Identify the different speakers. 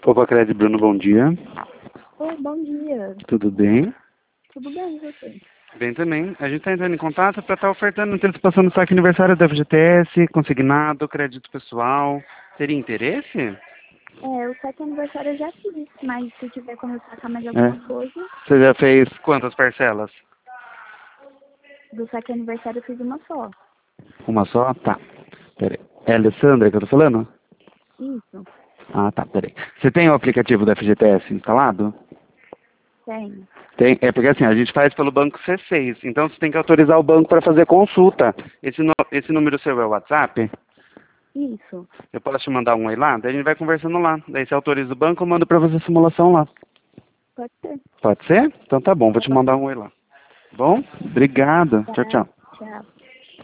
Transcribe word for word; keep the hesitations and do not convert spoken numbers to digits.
Speaker 1: Opa, Cred Bruno, bom dia.
Speaker 2: Oi, bom dia.
Speaker 1: Tudo bem?
Speaker 2: Tudo bem, e você?
Speaker 1: Bem também. A gente está entrando em contato para estar ofertando antecipação do saque aniversário da F G T S, consignado, crédito pessoal. Teria interesse?
Speaker 2: É, o saque aniversário eu já fiz, mas se tiver como eu sacar mais
Speaker 1: É.
Speaker 2: alguma coisa,
Speaker 1: Você já fez quantas parcelas?
Speaker 2: do saque aniversário eu fiz uma só.
Speaker 1: Uma só? Tá. Peraí. É a Alessandra que eu tô falando?
Speaker 2: Isso,
Speaker 1: Ah, tá, peraí. Você tem o aplicativo da F G T S instalado?
Speaker 2: tenho.
Speaker 1: Tem, é porque assim, a gente faz pelo banco C seis, então você tem que autorizar o banco para fazer consulta. Esse, no- esse número seu é o WhatsApp?
Speaker 2: Isso,
Speaker 1: Eu posso te mandar um oi lá? Daí a gente vai conversando lá. Daí você autoriza o banco, eu mando para você a simulação lá.
Speaker 2: pode ser.
Speaker 1: Pode ser? Então tá bom, vou te
Speaker 2: Pode
Speaker 1: mandar
Speaker 2: ser.
Speaker 1: um oi lá. Bom? Obrigado. Tchau,
Speaker 2: Tá,
Speaker 1: tchau.
Speaker 2: tchau.